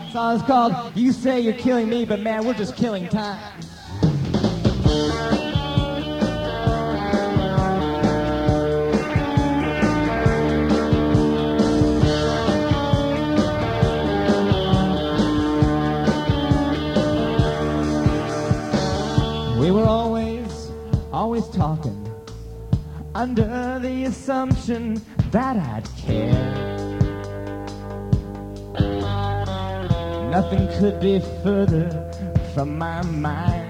Song is called You Say You're Killing Me, but man, we're just killing time. We were always talking under the assumption that I'd care. Nothing could be further from my mind.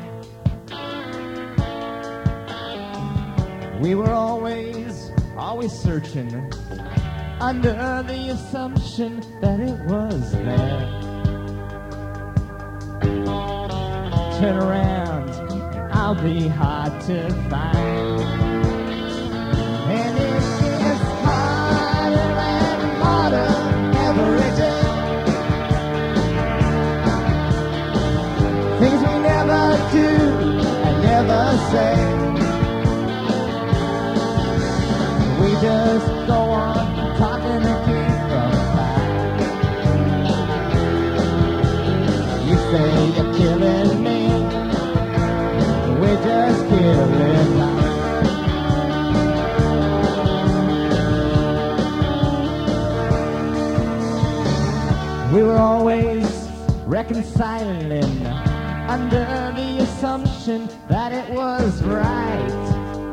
We were always searching under the assumption that it was there. Turn around, I'll be hard to find. And it gets harder and harder every day. Things we never do and never say. We just go on talking again from time. You say you're killing me. We're just killing time. We were always reconciling under the assumption that it was right.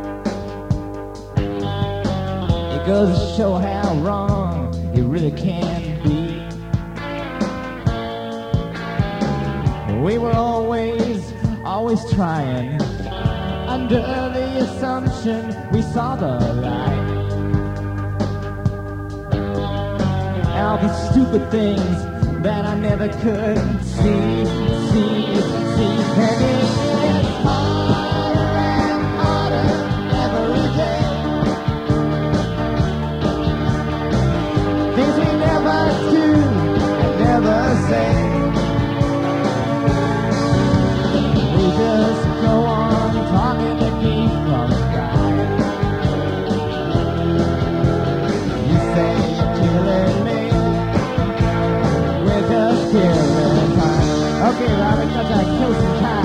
It goes to show how wrong it really can be. We were always trying under the assumption we saw the light. All the stupid things that I never could see. And it gets harder and harder every day. Things we never do and never say. We just go on talking to keep from sky. You say you're killing me. We're just killing time. Okay, Robin, because I kill some time.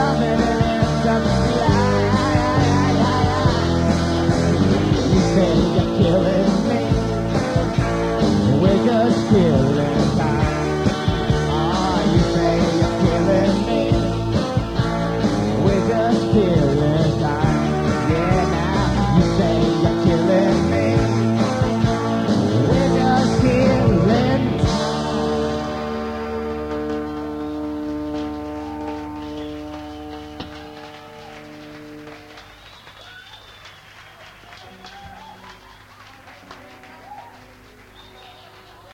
Say